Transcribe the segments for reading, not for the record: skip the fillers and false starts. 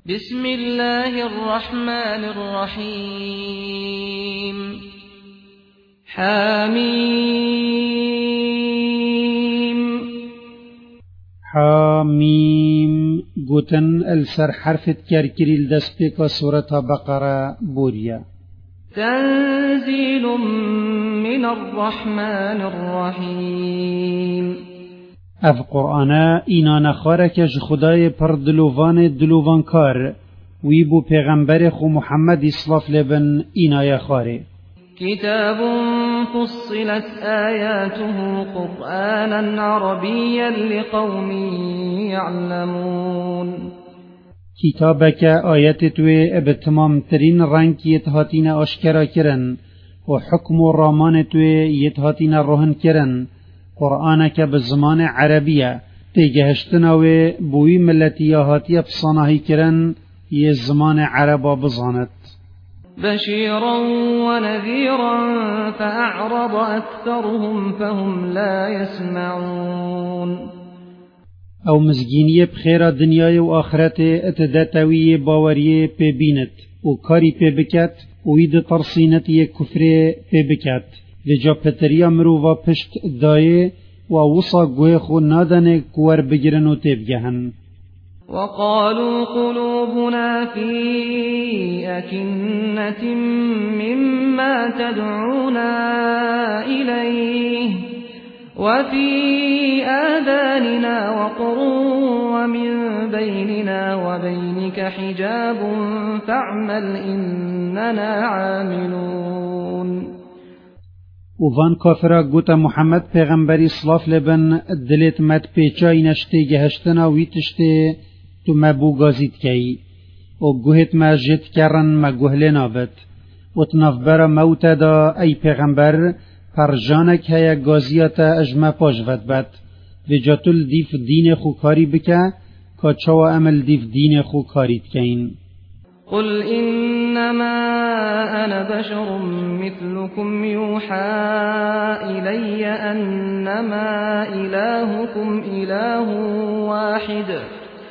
بسم الله الرحمن الرحيم حاميم گوتن السر حرفت كركري الدسبك سورة بقرة بوريا. تنزيل من الرحمن الرحيم. اف قرآن اینا نخارک خدای پر دلوان کار ویبو پیغمبر خو محمد اصلاف لبن اینا یخاره. كتاب فصلت آياته قرآنا عربيا لقوم يعلمون. کتابک آیت توی ابتمام ترین رنگ یتهاتین آشکرا کرن و حکم و رامان توی یتهاتین روحن کرن. قرآنك بالزمان عربية تيجهشتناوي بوي ملتي هاتي بصناهي كرن يزمان عربا بزانت. بشيرا ونذيرا فأعرض أكثرهم فهم لا يسمعون. او مزجينية بخير دنيا وآخرت اتداتوية باورية ببينت وكاري ببكت ويد ترسينتي كفرية ببكت وجا پتریا مروفا پشت دایه و وصا گوه خو نادنه کور بگرن و تبگهن. وقالوا قلوبنا في أكنة مما تدعونا إليه وفي آذاننا وقر ومن بيننا وبينك حجاب فاعمل إننا عاملون. وفان كافرا قوتا محمد پیغمبری صلاف لبن دلت مد پیچای نشته گهشتنا ویتشته تو مبو گازید کی و گوهت ما جد کرن ما گوهل نابد و تنافبرا موتا دا ای پیغمبر پر جانک هیا گازیاتا اجمع پاش ود بد و جاتل دیف دین خو کاری بکا که چوا عمل دیف دین خو کارید کین. قل إنما أنا بشر مثلكم يوحى إلي أنما إلهكم إله واحد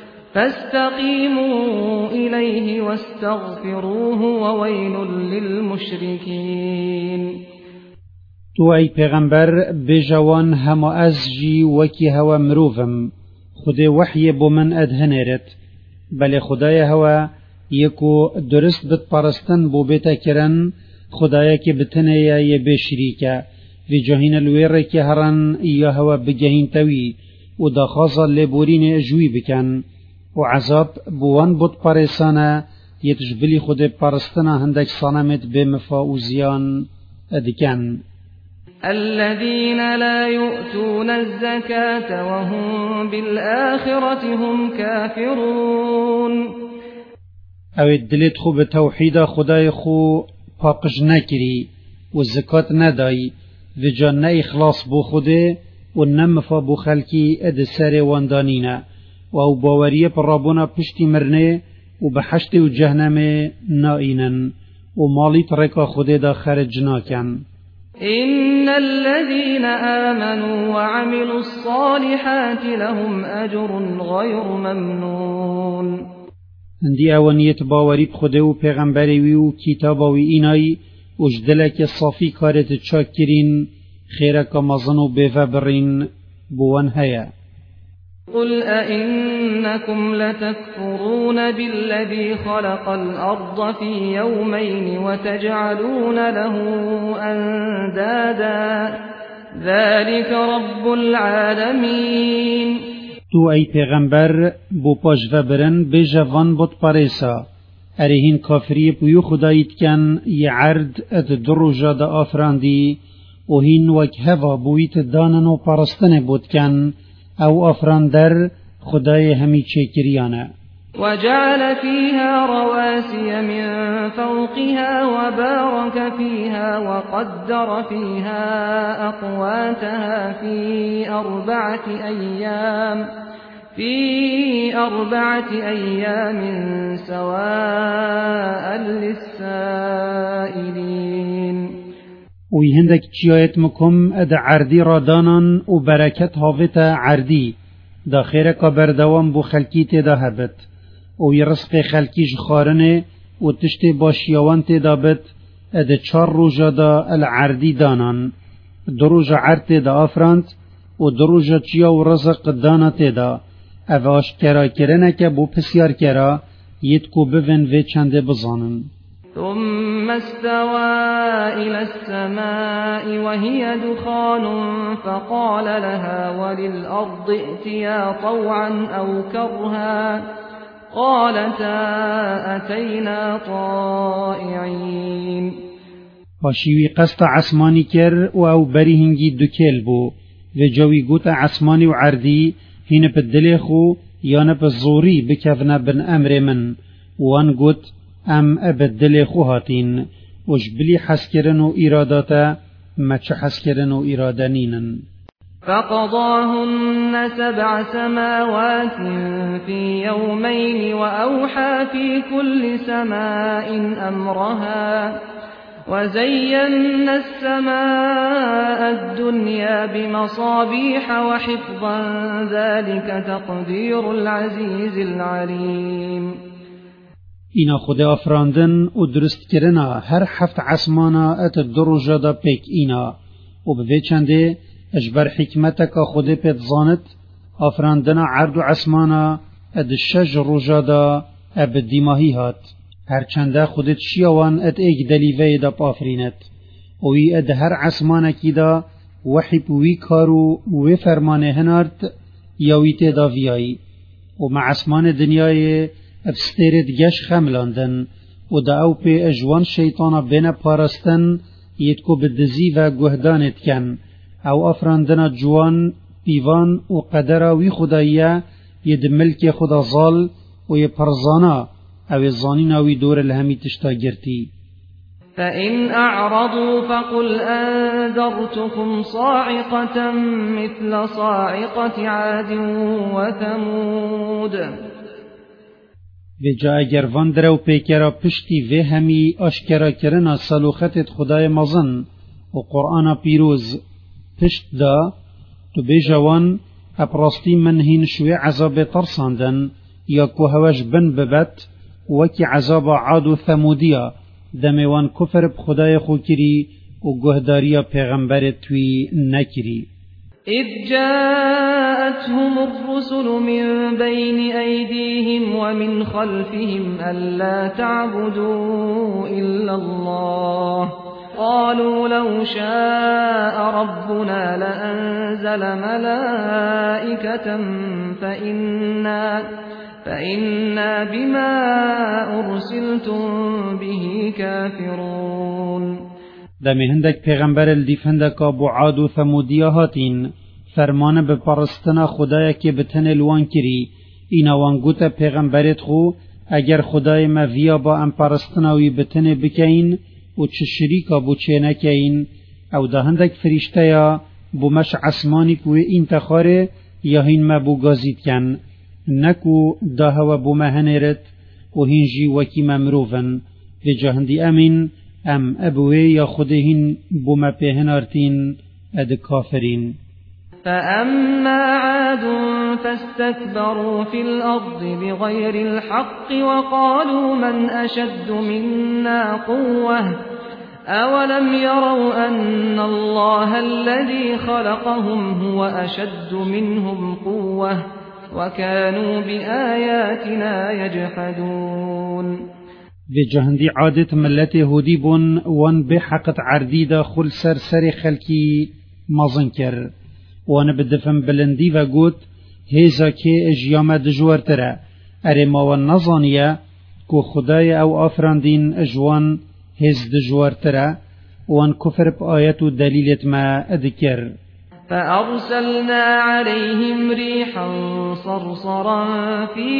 فاستقيموا إليه واستغفروه وويل للمشركين. تو ای پیغمبر بجوان هما ازجی وکی هوا مروفم خود وحی بمن ادهنرت بل خدای هوا یکو درست بت پرستن بو بیتا کرن خدایا که بتنه یا بشریکه وی جهین الویر که هرن یا هوا بجهین توی و داخازا لبورین اجوی بکن و عذاب بوان بت پرستانه یتجبلی خود پرستنه هندک صنمت بمفاوزیان ادکن. الذين لا يؤتون الزكاة وهم بالآخرة هم كافرون. او دلت خو به توحید خدای خو پاقش نکری و زکات ندای و جان نه اخلاص بو خوده و نمفا بو خلکی اد سر واندانینه و او باوریه پر رابونا پشتی مرنه و به حشت و جهنم نائینن و مالی ترکا خوده دا خرج ناکن. إن الذين آمنوا وعملوا الصالحات لهم أجر غير ممنون. هندی اوانیت باوریت خوده و پیغمبری و کتاباوی اینایی اجدلک صافی کارت چاک کرین خیرک مزن و بیفه برین بوان هیا. قل أئنكم لتكفرون بالذي خلق الأرض في يومين وتجعلون له أندادا ذلك رب العالمين. تو ای پیغمبر بو پاش و برن بجوان بود پاریسا ارهین کافری پیو خدایت کن یه عرد ات دروجا دا آفراندی و هین وک هوا بویت دانن و پرستن بود کن او آفراندر خدای همی چکریانه. وجعل فيها رواسي من فوقها وبارك فيها وقدر فيها أقواتها في أربعة أيام سواء للسائلين. وی هندک چیایت مکم اد عردی را دانان و برکت هاوت عردی دا خیره که بردوام بو خلکیت دا هبت و يرزق خلقيش خارنه و تشت باشيوان تدابت اد 4 روجا دا العردي دانان 2 روجا عرد دا افراند و 2 روجا چيا و رزق دانا تدا اواش کرا کرنه که بو پسیار کرا يتكو بفن في چند بزانن. ثم استوى إلى السماء وهي دخان فقال لها وللأرض ائتيا طوعا أو كرها قالتا أتينا طائعين. پاشیوی قصد عسمانی کر و او بری هنگی دکیل بو و جوی گوت عسمانی و عردی هین پا دلیخو یان پا زوری بکفنا بن امر من وان گوت ام ابدل خوهاتين وجبلي حسكرن و إراداتا ما چه حسكرن و إرادانين. فقضاهن 7 سماوات في يومين وأوحى في كل سماء أمرها وزينا السماء الدنيا بمصابيح وحفظا ذلك تقدير العزيز العليم. اینا خود افراندن و درست کرنا هر 7 عسمانا ات درجه دا پیک اینا و به چنده اجبر حکمتک خود پیت زانت افراندن عرض و عسمانا ات 6 روجه دا اب دیماهی هات هر چنده خودت شیوان ات ایک دلیوه دا پافرینت و ای ات هر عسمانا کی دا وحی پوی کارو و فرمانه هنارت یاوی تی دا ویایی و مع عسمان دنیای افستيرت جاش خملاندن و دا او پی اجوان شیطانا بین پارستن یدکو بدزی و گهدانت کن او افراندن جوان پیوان و قدراوی خدایه ید ملک خدا ظال و ی پرزانا او زانیناوی دور الهمی تشتا گرتی. فإن أعرضوا فقل أنذرتكم صاعقة مثل صاعقة عاد وثمود. و جا اگر وان درو پیکرا پشتی و همی اشکرا کرنا سلوختت خدای مزن و قرآن پیروز پشت دا تو بیجوان اپراستی من هین شوی عذاب ترساندن یا کو هواش بن ببت وکی عذاب عاد و ثمودیا دمیوان کفر بخدای خو کری و گهداریا پیغمبر توی نکری. إذ جاءتهم الرسل من بين أيديهم ومن خلفهم ألا تعبدوا إلا الله قالوا لو شاء ربنا لأنزل ملائكة فإنا بما أرسلتم به كافرون. دمی هندک پیغمبر الدیفندک ابو عاد و ثمودیا هاتین فرمان به پرستنا خدای که بتن الوان کری اینا وانگوتا پیغمبرت خو اگر خدای ما ویا با ام پرستناوی بتن بکین و چه شریکا بو چه نکین او ده هندک فرشته یا بو مش عسمانی کو این تخاره یا هین ما بو گازید کن نکو ده هوا بو مهنرت و هینجی وکی ممروفن و جهندی امین ام ابوی یا خودهن بوما پیهنارتین اد کافرین. فأما عاد فاستكبروا في الأرض بغير الحق وقالوا من أشد منا قوة أولم يروا أن الله الذي خلقهم هو أشد منهم قوة وكانوا بآياتنا يجحدون. و جهندی عادت ملت یهودی بون وان به حقت عردی دا خل سر خلکی مازن کر وان بدفن بلندی و گوت هیزا که اجیام دجوار تره اره ما و نظانیه که خدای او آفراندین اجوان هیز دجوار تره وان کفر با آیت و دلیلت ما ادکر. فأرسلنا عليهم ريحا صرصرا في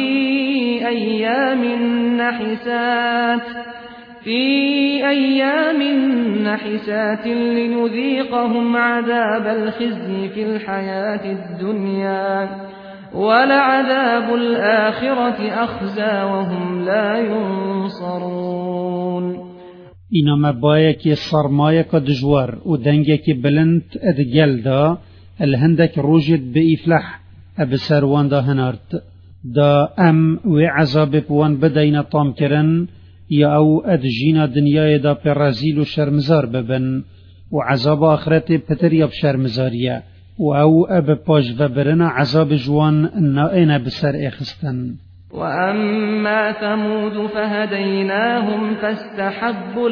أيام نحسات لنذيقهم عذاب الخزي في الحياة الدنيا ولعذاب الآخرة أخزى وهم لا ينصرون. اینا مبایه که سرمایه که دجوار و دنگه که بلند ادگل دا الهندک روجد به افلح ابسروان دا هنارد دا ام و عذاب بوان بدين طام کرن یا او ادجینا دنیای دا پر رزیل و شرمزار ببن و عذاب آخرت پتر یا بشرمزاریه و او اب پاش و برنا عذاب جوان نائن بسر اخستن. وأما ثمود فهديناهم فاستحبوا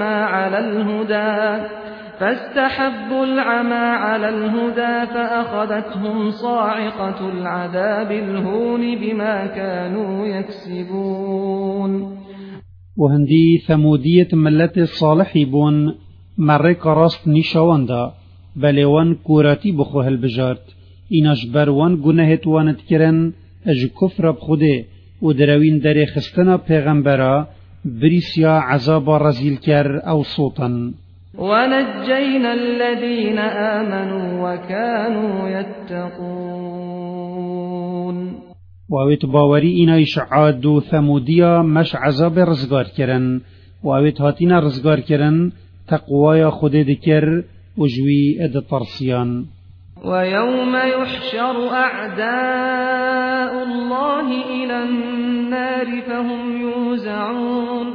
العمى على الهدى فأخذتهم صاعقة العذاب الهون بما كانوا يكسبون. وهندي ثمودية ملت الصالحي بون مرق راست نشاوندا بلوان كوراتي بخوه البجارت ایناش بروان گناهت وانت کرن اج کفر بخوده و دروین در خستنا پیغمبرا بریسیا عذاب رزیل کر او صوتا. ونجينا الذين آمنوا وكانوا يتقون. وأويت باوري إنايش عادو ثموديا مش عذاب رزگار کرن وأويت هاتينا رزگار کرن تقوايا خود دكر وجوي اد طرسيان. ويوم يحشر أعداء الله إلى النار فهم يوزعون.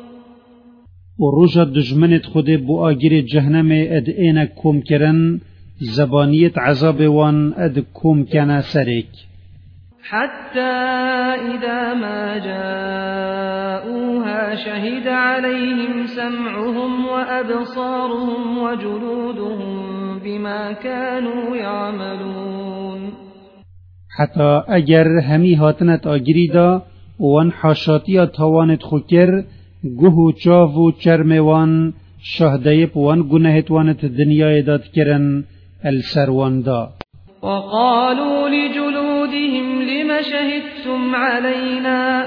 ورجا دجمنت خود بو آگیر جهنم اد اینا کم کرن زبانیت عذاب وان اد کم کنا سرک. حتى إذا ما جاءوها شهد عليهم سمعهم وأبصارهم وجلودهم بما كانوا يعملون. حتى اگر همی هاتنت آگیری دا وان حاشاتیا تاوانت خوکر گوه چاو و چرموان شهدیب وان گناهت وانت دنیای داد کرن السروان دا. وقالوا لجلودهم لم شهدتم علينا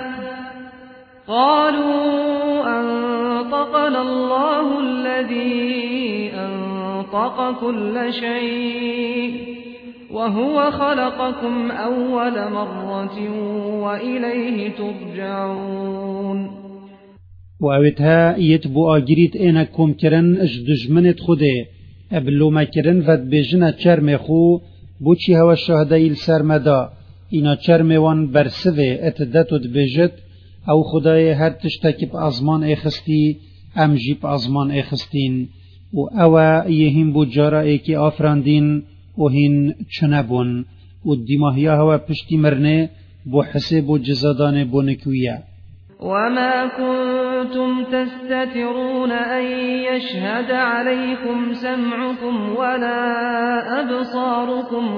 قالوا أنطقنا الله الذي أنطق كل شيء وهو خلقكم أول مرة وإليه ترجعون. وأوتها يتبو آجريت اينا كوم كرن اج دجمنت خوده ابلو ما كرن ود بجنا چرم خو بوچی هوا شهدهی سرمدا اینا چرموان برسوه اتدتو دبیجت او خدای هر تشتکی پا ازمان ایخستی ام جی پا ازمان ایخستین و او یهیم بو جارا که آفراندین و هین چنبون و دیماهیا هوا پشتی مرنه بو حسب و جزادان بو نکویه. وما كنتم تستترون أن يشهد عليكم سمعكم ولا أبصاركم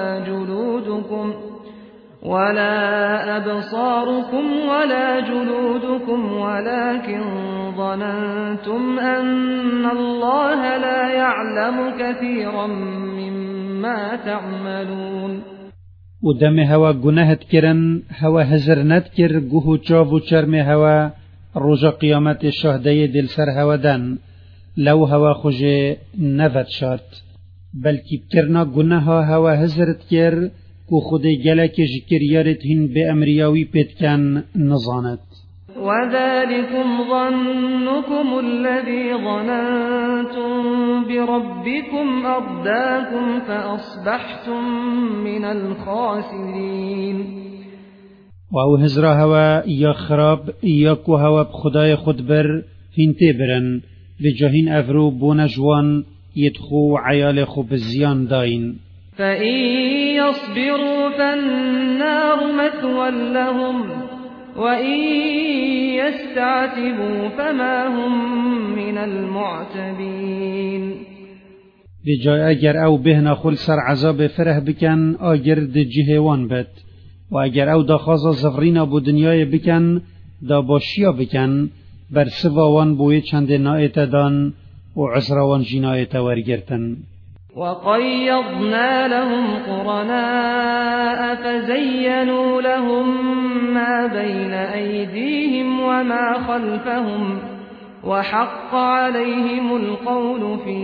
ولا جلودكم ولكن ظننتم أن الله لا يعلم كثيرا مما تعملون. و دم هوا گناهت کرن هوا هزرنت کر گوه چاو و چرم هوا روژا قیامت شهده دل سر هوا دن لو هوا خوش نفت شارت بلکی بکرنا گناه هوا هزرت کر که خود گلک جکریارت هن به امریاوی پیتکن نظانت. وذلكم ظنكم الذي ظننتم بربكم أرداكم فأصبحتم من الخاسرين. و هزرا هوا یا خراب یا کو هوا بخدای خود بر هنته برن بجاهین افرو بونجوان يدخو عيال خو بزيان داين. فإن يصبروا فالنار مثوى لهم وإن يستعتبوا فما هم من المعتبين. بجای اگر او بهنا خل سر عذاب فره بکن آگر ده جهوان بد و اگر او دا خازا زفرینا بو دنیای بکن دا باشیا بکن بر سواوان بوی چند نایت دان و عسروان جنایت ورگرتن. وقيضنا لهم قرناء فزينوا لهم ما بين أيديهم وما خلفهم وحق عليهم القول في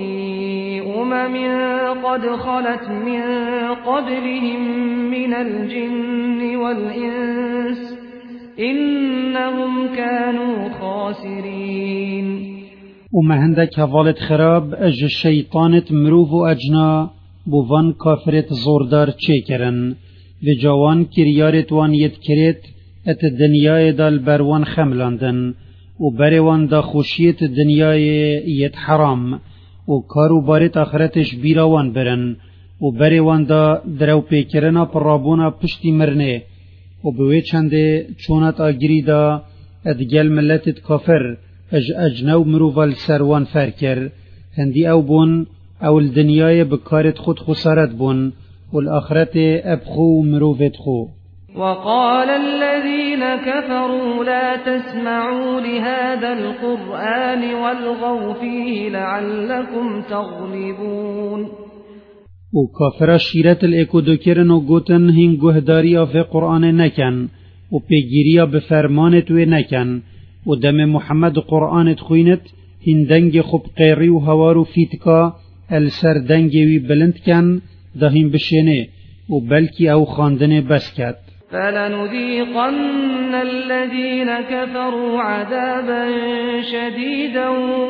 قد خلت من قبلهم من الجن والإنس إنهم كانوا خاسرين. وما هندك هفالت خراب اج الشيطانت مروف و اجنا بوفان كافرت زوردار چه کرن و جوان کریارت وان ید کرت ات دنیای دال بروان خملاندن و بروان دا خوشیت دنیای ید حرام و کارو بارت آخرتش بیراوان برن و بروان دا درو پیکرنا پرابونا پشتی مرنه و بوی چنده چونت آگری دا ادگل ملتت کافر اجنو مروفال سروان فرکر هندی او بون او الدنیای بکارت خود خسارت بون والآخرت ابخو مروفت خو. وقال الذين كفروا لا تسمعوا لهذا القرآن والغوا فيه لعلكم تغلبون. و کافر شیرت الاکو دکرن و گوتن هین گهداریا فی قرآن نکن و پیگیریا بفرمانت و نکن و دم محمد قرآنت خوینت هین دنگ خوب قیری و هوارو فیتکا السر دنگوی بلند کن ده هین بشینه و بلکی او خاندن بس کد. فلنذيقن الذين كفروا عذابا شديدا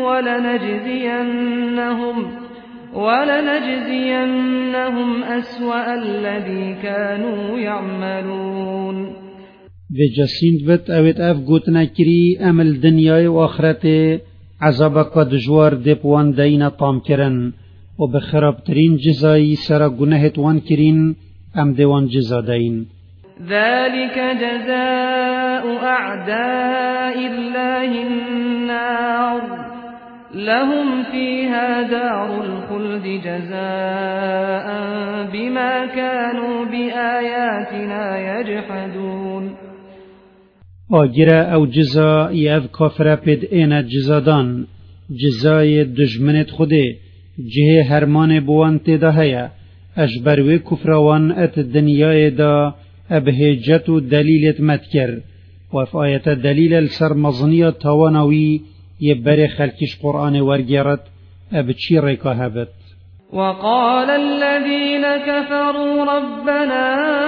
ولنجزينهم أسوأ الذي كانوا يعملون. بجسيند بت اوت اف گوتنا کری امل دنیای و آخرت عذاب قد جوار دپوان دین طام کرن و بخرابترین جزایی سر گناهت وان کرین ام دیوان جزا دین. ذلك جزاء أعداء الله النار لهم فيها دار الخلد جزاء بما كانوا بآياتنا يجحدون. آگره او جزا یاف کافره پید اینا جزادان جزای دجمنت خوده جه هرمان بوان تیده هیا اجبروی کفروان ات دنیای دا ابهجت و دلیلت متکر و اف آیت دلیل السر مظنیه تاوانوی يبري خلكش قرآن ورقرت أبتشي ريكا هبت. وقال الذين كفروا ربنا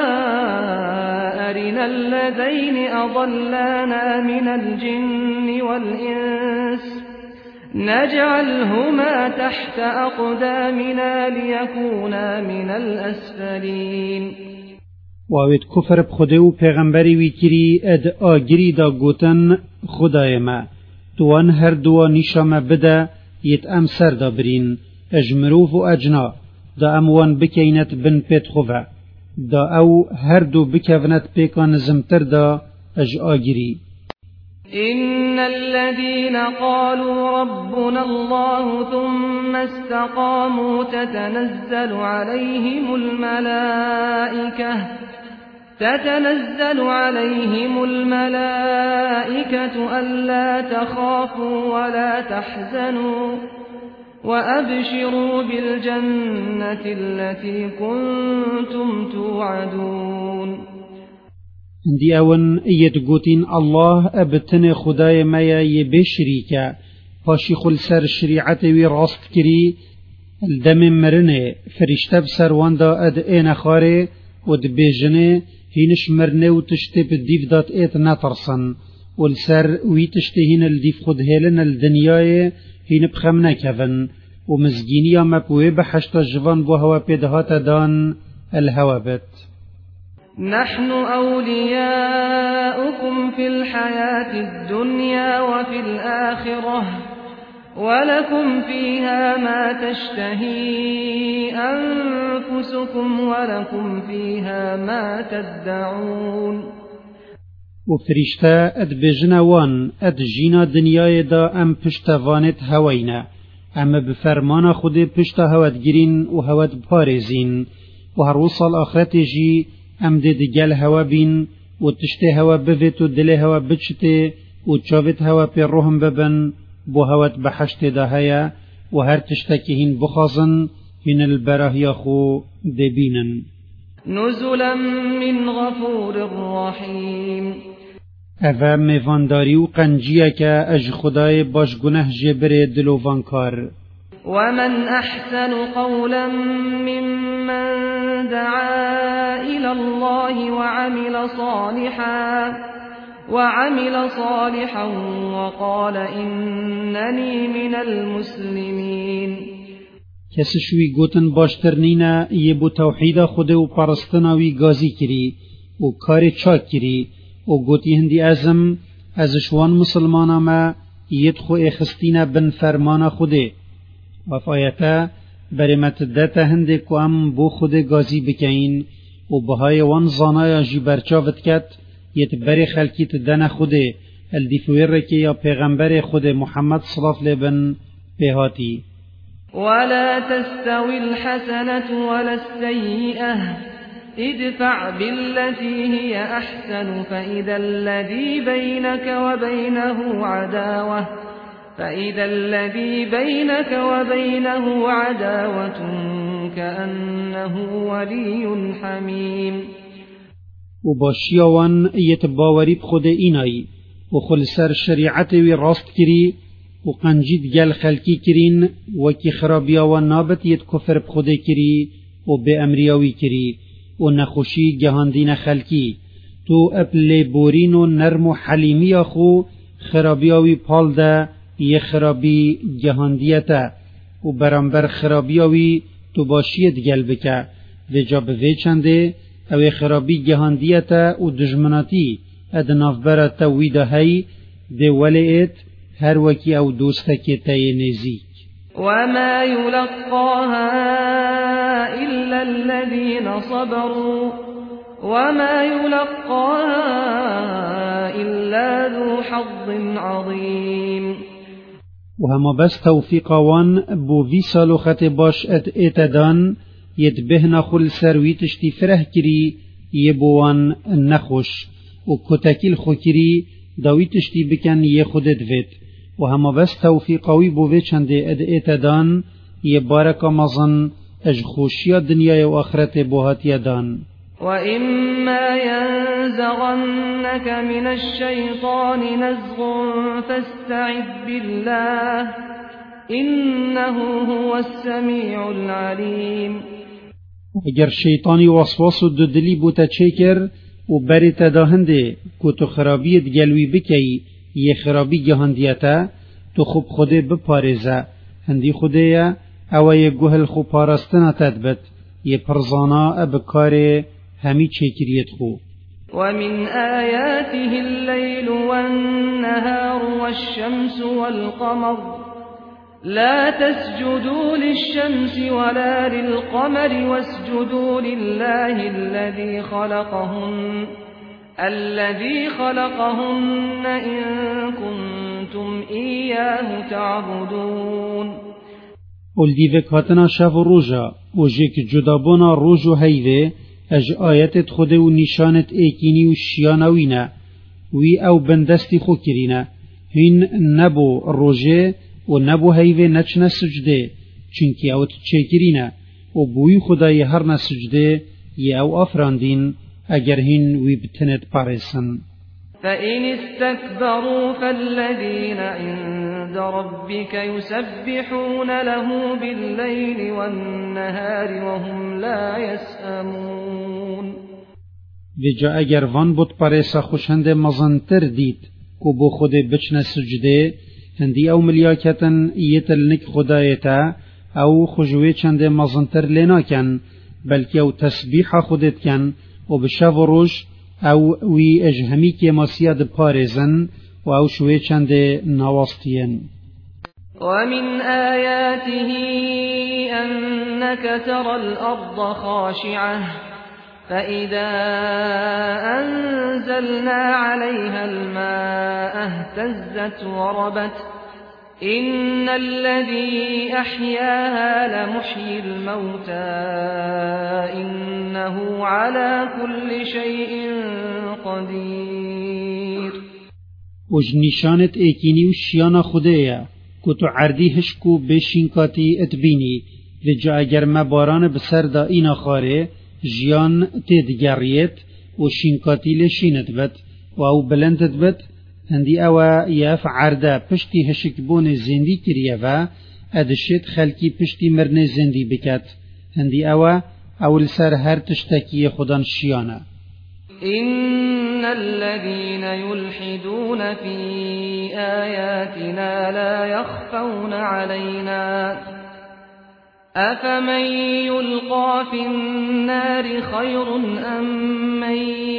أرنا الذين أضلانا من الجن والإنس نجعلهما تحت أقدامنا ليكونا من الأسفلين. وآوید کفر بخده و پیغمبری ویکری اد آگری دا گوتن خدای ما دوان هر دو نیشام بده یت ام سر دا برین اجمروف و اجنا دا اموان بکینت بن پیت خوفه دا او هر دو بکونت پیکان زمتر دا اج آگری. إن الذين قالوا ربنا الله ثم استقاموا تتنزل عليهم الملائكة ألا تخافوا ولا تحزنوا وأبشروا بالجنة التي كنتم توعدون. دی اون یدگوتین الله ابتن خدای میا یبشریکا پاشی خل سر شریعت وی راست کری الدم مرنه فرشته بسر واندا اد این خاره و دبیجنه هینش مرنه و تشتی بدیف دات ایت نترسن والسر وی تشتی هین الدیف خود هیلن الدنیای هین بخم نکفن و مزگینی مپوی بحشت جوان بو هوا پیدهات دان الهوابت. نحن أولياؤكم في الحياة الدنيا وفي الآخرة ولكم فيها ما تشتهي أنفسكم ولكم فيها ما تدعون. وفرشتا ادبجنا وان ادجينا دنياي دا ام پشتوانت هوينا اما بفرمان خود پشتا هوت گرين و هوت بارزين و هر وصل آخرت جي ام دگل هوا بین و تشته هوا بفت و دل هوا بچته و چاوت هوا پی روحم ببن بو هوت بحشت دهیا و هر تشتکی هین بخازن هین البراهی خو دبینن. نزلا من غفور رحیم. اوه میوانداری و قنجیه که اج خدای باش گناه جبر دلووانکار. ومن أحسن قولا ممن دعا إلى الله وعمل صالحا وقال إنني من المسلمين. کسشوی گوتن باشترنینه یه بو توحید خود و پرستناوی گازی کری و کار چاک کری و گوتی هندی ازم ازشوان مسلمانا ما یدخو اخستینه بن فرمان خوده و فایتا برمت داتا هنده که ام بو خود گازی بکین و بهای وان زانایا جی برچاوت کت یت بری خلکیت دن خوده الدفویر که یا پیغمبر خود محمد صلی الله علیه بن پیهاتی. ولا تستوي الحسنة ولا السيئة ادفع بالتي هي أحسن فإذا الذي بينك وبينه عداوة كأنه ولي حميم. و باشیاوان یتباوری بخود اینایی و خلصر شریعت وی راست کری و قنجید گل خلکی کرین و کی خرابیاوان نابت یت کفر بخود کری و به امریاوی کری و نخوشی گهاندین خلکی تو اپل بورین و نرم و حلیمی خو خرابیاوی پال ده یه خرابی گهاندیتا و برانبر خرابیاوی تو باشید گل بکه و جا به چنده او خرابی گهاندیتا و دجمناتی ادنافبرا تویده هی ده ولئت هر وکی او دوستکی تای نزیک. وما يلقاها إلا الذين صبروا وما يلقاها إلا ذو حظ عظيم. و هما بس توفیقوان بو وی سالوخت باش اتدان ید بهنا خل سروی تشتی فره کری یه بوان نخوش و کتکیل خو کری داوی تشتی بکن یه خودت وید و هما بس توفیقوی بو چنده اتدان یه بارک مزن اج خوشی دنیای و آخرت بوهاتی دان. وإما ينزغنك من الشيطان نزغ فاستعذ بالله إنه هو السميع العليم. اگر شیطانی وسواس و ددلی بوتا چیکر و بری تداهنده که تو خرابیت گلوی بکی یه خرابی گهاندیتا تو خوب خوده بپارزه هندی خوده یا او یه گوهل خوب پارستنا تدبت یه پرزانا ابکار همی چیکریت خو. ومن آياته الليل والنهار والشمس والقمر لا تسجدوا للشمس ولا للقمر واسجدوا لله الذي خلقهن إن كنتم إياه تعبدون. ولدیوک هاتنا شف و روژا و جک جدابونا روژ و هیده اج آیتت خود و نشانت ایکینی و شیانوینه وی او بندستی خو کرینه هین نبو روژه و نبو هیوه نچنه سجده چنکی اوت چه کرینه و بوی خدای هر نسجده یه او افراندین اگر هین وی بتنت پارسن. فإن استكبروا فالذين عند ربك يسبحون له بالليل والنهار وهم لا يسأمون. وجا اگر وان بود پارسا خوشند مزنتر دید کو بو خود بچنه سجده هندی او ملیاکتن یتلنک خدایتا او خجوه چند مزنتر لناکن بلکه او تسبیح خودت کن و بشو روش او وی اجهمی که مسیاد پارزن و او شوی چند نواستین. ومن آياته أنك ترى الأرض خاشعة فإذا أنزلنا عليها الماء اهتزت وربت إن الذي أحياها لمحيي الموتى إنه على كل شيء قدير. وج نشانت ایکینی و شیانا خودیا که تو عردی هشکو بشینکاتی اتبینی لجا اگر مباران بسر دا اینا خاره جیان تدگریت و شینکاتی لشینت بد و او بلندت بد هندی او یاف عرده پشتی هشکبون زندی کریه و ادشت خلکی پشتی مرن زندی بکت هندی او اول سر هر تشتکی خودان شیانه. إن الذين يلحدون في آياتنا لا يخفون علينا أفمن يلقى في النار خير أم من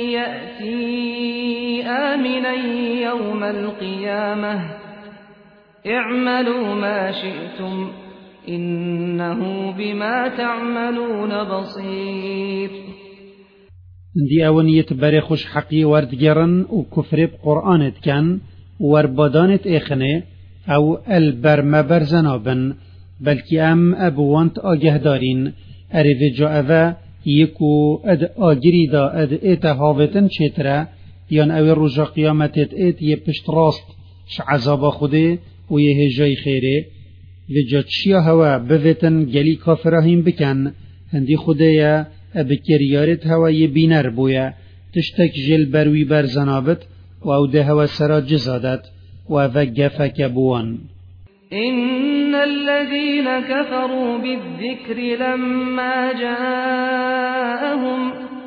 يأتي آمنا يوم القيامة اعملوا ما شئتم إنه بما تعملون بصير. دي اونيت بري خوش حقي وردگرن و كفر بقرآنت كان وربادانت اخنه او البرمبر زنابن بلكي ام ابوانت آگه دارين اريف جا اوه يكو اد آگري دا اد ايتا هاوتن چتره يان او رجا قيامتت ايت يپشت راست ش عذابا خوده و يهجاي خيره و جا چيا هوا بوتن گلي كافراهين بكن هندي خوده بكريارت هوا يبينر بويا تشتك جل بروي برزنابت و او ده هوا سرا جزادت و وقفك بوان. إن الذين كفروا بالذكر لما جاءهم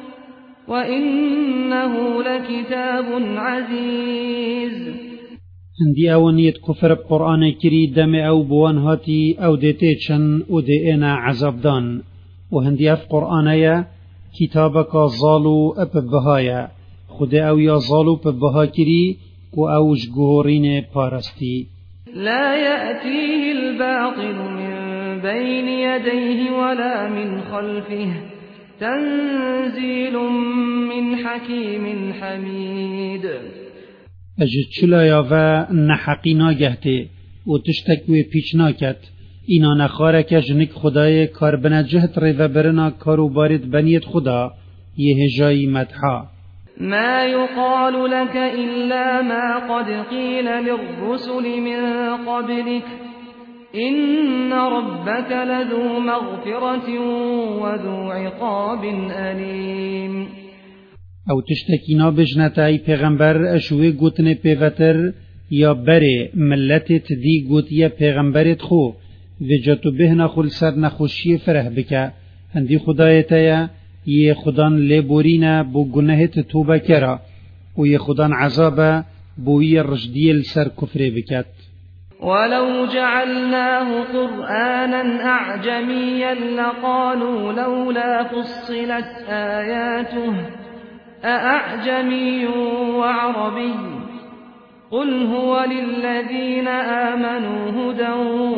وإنه لكتاب عزيز. هندي اونيت كفر بقرآن كري دم او بوان هاتي او ديتيشن و دينا عذاب دان و هندي اف قرآنيا كتابك ظالو اب بهايا خود او يا ظالو بها كري و اوج جهورين بارستي لا يأتيه الباطل من بين يديه ولا من خلفه تنزيل من حكيم حميد. اجد چلا ياوه نحقي ناگهته و تشتكوه پیچ ناکت اینا نخاره که جنک خدای کار بنجهت ریو برنا کارو بارد بنیت خدا یه هجای مدحا. ما يقال لك إلا ما قد قيل للرسل من قبلك إن ربك لذو مغفرة وذو عقاب أليم. او تشتكينا بجنت اي پیغمبر اشوه گوتن پیوتر یا بره ملتت دی گوتیا پیغمبرت خو وجاتو بهنا خل سر نخوشی فرح بکا هندی خدایتا یه خدان لبورین بو گناهت توبه کرا و یه خدان عذاب بوی رجدیل سر کفر بکت. ولو جعلناه قرآنا أعجميا لقالوا لولا فصلت آياته أأعجمي وعربي قل هو للذين آمنوا هدى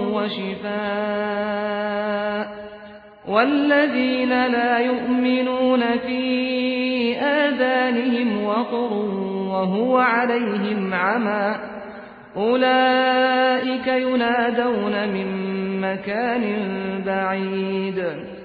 وشفاء والذين لا يؤمنون في آذانهم وقر وهو عليهم عمى أولئك ينادون من مكان بعيد.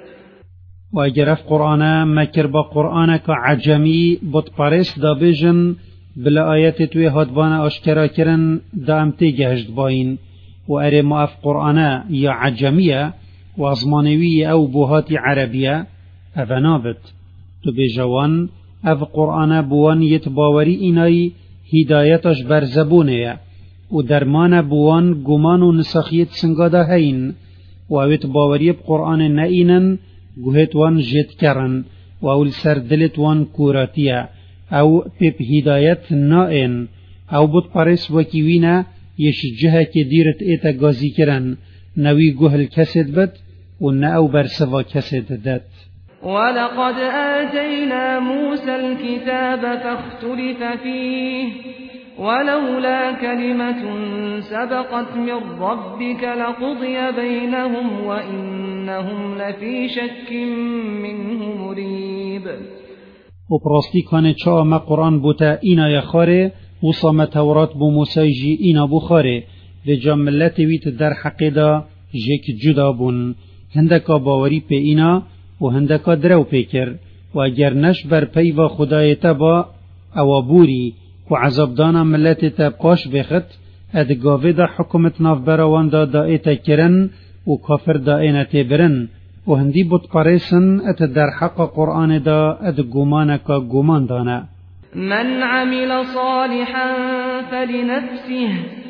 و اگر اف قرآن مکر با قرآن که عجمی بود پارست دا بیجن بلا آیت توی هدوان اشکرا کرن دا امتی گهشت باین و اره ما اف قرآن یا عجمیه و ازمانوی او بوهات عربیه افنابت تو بجوان اف قرآن بوان یتباوری اینای هدایتش بر زبونه و درمان بوان گمان و نسخیت سنگاده هین و اویت باوری بقرآن نئینن گوهت وان جد کرن و اول سر دلت وان کوراتیه او پیپ هدایت نائن او بود پارس وکیوینا یش جهه که دیرت ایتا گازی کرن نوی گوهل کسد بد و نه او برسوا کسد دد. ولقد آتينا موسى الكتاب فاختلف فيه ولولا كلمة سبقت من ربك لقضي بينهم وإنهم لفي شك منه مريب. و پراستی کانه چا ما قرآن بوتا اینا یخاره و صام تورات بو موسی جی اینا بخاره و جا ملت ویت در حق دا جک جدا بون هندکا باوری پی اینا و هندکا درو پیکر و اگر نش بر پی و خدای تبا اوابوری و عذاب دانا ملت تبقاش بخت ادگاوه دا حکومت ناف براوان دا ایتا کرن و کافر دا اینا تبرن و هندی بود پارسن ات در حق قرآن دا ات گمانکا گمان دانا. من عمل صالحا فلنفسه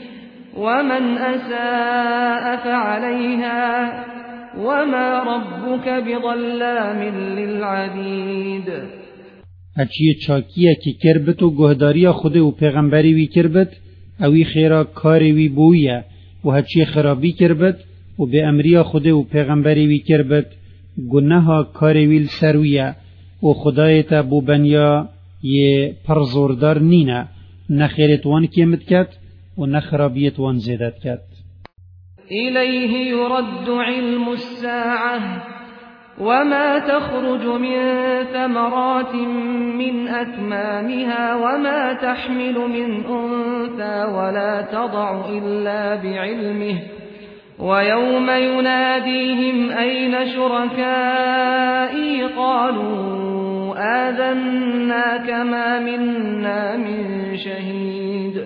ومن أساء فعليها وما ربك بظلام للعبيد. هرچی چاکیه که کربت و گهداری خود و پیغمبری وی کربت اوی خیرا کاری وی بویه و هرچی خرابی کربت و به امریا خود و پیغمبری وی کربت گناها کاری ویل سرویه و خدایت بو بنیا یه پرزوردار نینه نخیرت وان کمت کت و نخرابیت وان زیدت کت. إليه يرد علم الساعة وما تخرج من ثمرات من أكمامها وما تحمل من أنثى ولا تضع إلا بعلمه ويوم يناديهم أين شركائي قالوا آذناك ما منا من شهيد.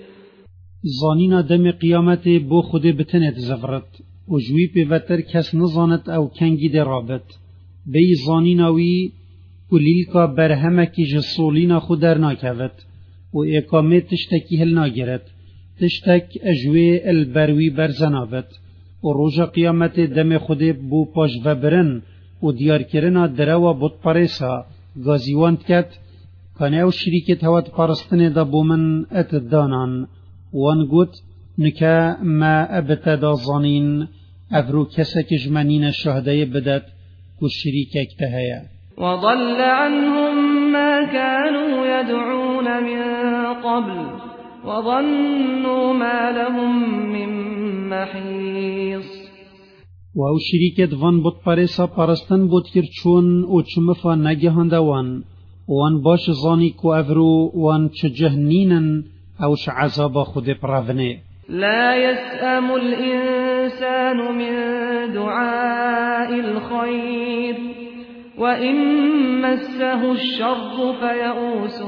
زانینا دم قیامت بو خود بتنت زفرت و جوی پیوتر کس نزانت او کنگی ده رابط بی زانیناوی و لیلکا برهمکی جسولینا خود در ناکوت و اقامه تشتکی هل ناگرد تشتک اجوی البروی برزنابت و روژ قیامت دم خود بو پاش و برن و دیار کرنا دروا بود پاریسا گازیواند کت کانه او شریکت هوت پارستن دا بو من اتدانان وان گوت نکا ما ابتدا ظنین افرو کسک جمنین شهده بدت و شریکک تهیا وضل عنهم ما كانوا يدعون من قبل وظنوا ما لهم من محيص. و او شریکت وان بود پارسا پارستن بود کرد چون او چمفا نگهانده وان باش ظانی کو افرو وان چه جهنینن اوش عذاب خود پراونه. لا يسأم الإنسان من دعاء الخير وإن مسه الشر فيئوس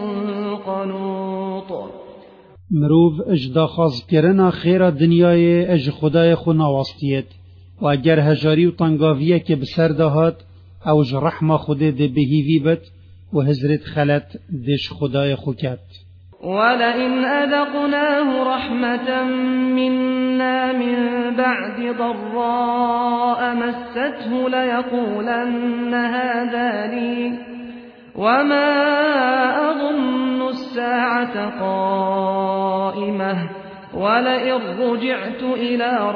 قنوط. مروف اجدا خاص کرنا خیر دنیای اج خدای خو نواستیت و اگر هجاری و تنگاویه که بسر دهات اوج رحمه خود ده بهیوی بد و هزرت خلط دش خدای خو کت. ولئن أذقناه رحمة منا من بعد ضراء مسته ليقولن هذا لي وما أظن الساعة قائمة ولئن رجعت إلى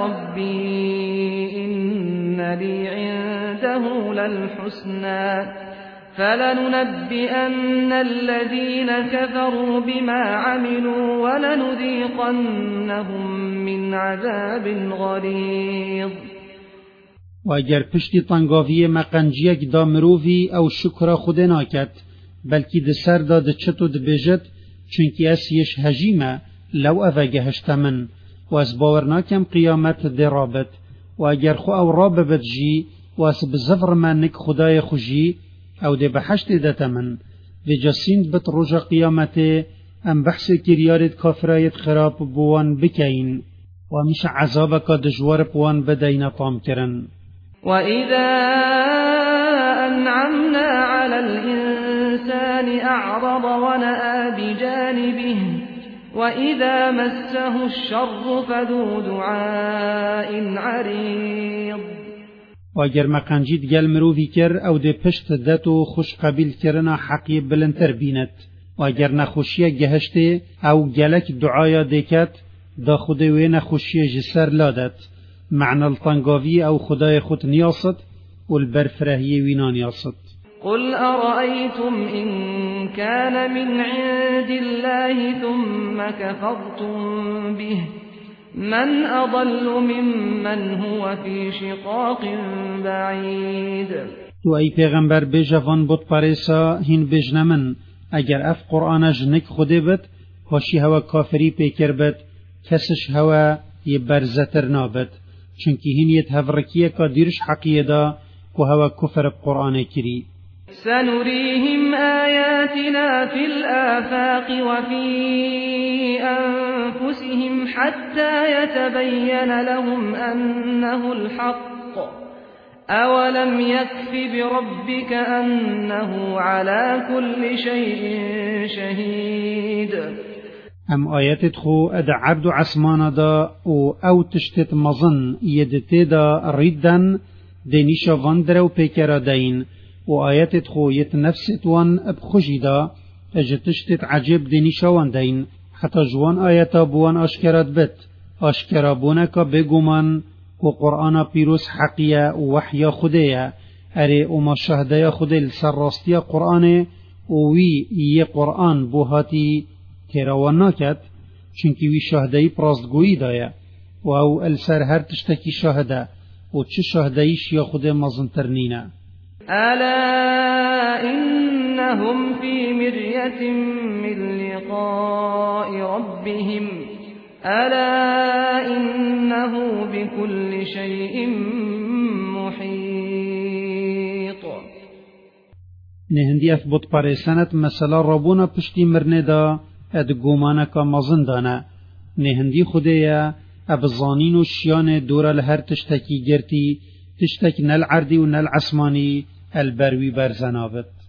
ربي إن لي عنده للحسنى فلننبئن الذين كفروا بما عملوا ولنذيقنهم من عذاب غليظ. و اگر پشتی تنگاوی مقنجیک دا مروفی او شکر خود ناکت بلکی ده سر دا ده چطو ده بیجت چونکی اسیش هجیمه لو اوگه هشتمن و از باور ناکم قیامت ده رابط و اگر خو او رابط جی و از بزفر منک خدای خوشی او ده بحشت دتمن و جسیند بت روژ قیامت ام بحث کریارت کافرایت خراب بوان بکین و میشه عذابک دجوار بوان بدین طام کرن. وإذا أنعمنا على الإنسان أعرض ونأى بجانبه وإذا مسه الشر فذو دعاء عريض. و اگر مقنجید گل مروفی کر او ده پشت دتو خوش قبیل کرنا حقی بلندتر بیند و اگر نخوشیه گهشته او گلک دعایا دکت دا خودوی نخوشیه جسر لادت معنى الطنقاوي او خدای خود نیاست و البرفرهی وینا نیاست. قل أرأيتم إن كان من عند الله ثم كفرتم به من أضل ممن هو في شقاق بعيد. تو ای پیغمبر بجوان بود پارسا هین بجنمن اگر اف قرآن جنک خوده بد هاشی هوا کافری پیکر بد کسش هوا یه برزتر نابد چونکه هین یه تفرکیه که دیرش حقیه دا و هوا کفر قرآن کری. سنريهم آياتنا في الآفاق وفي أنفسهم حتى يتبين لهم أنه الحق أولم يكف بربك أنه على كل شيء شهيد. ام آیت خو اد عبد عسمان دا او تشتت مظن یدتی دا ریدن دینیشا واندر و پیکر دین و آیت خو یت نفست وان بخوشی دا اجتشتت عجب دینیشا واندین حتی جوان آیتا بوان آشکرات بد آشکرا بونکا بگومان و قرآن پیروز حقیه و وحی خودیه اره و ما شهده خودی لسر راستی قرآن و وی یه قرآن بوهاتی تیروان ناکد چونکی وی شهده پراستگویی دایه و او السر هر تشتکی شهده و چه شهدهیش یا خود مزنتر نینه. ألا إنهم في مرية من لقاء ربهم ألا إنه بكل شيء محيط. نهندی اثبت پاریسانت مثلا رابونا پشتی مرنه دا ادگومانه که مزندانه نهندی خودیا ابزانین و شیان دور لهر تشتکی گرتی تشتک نل عردی و نل عصمانی البروی برزنابت.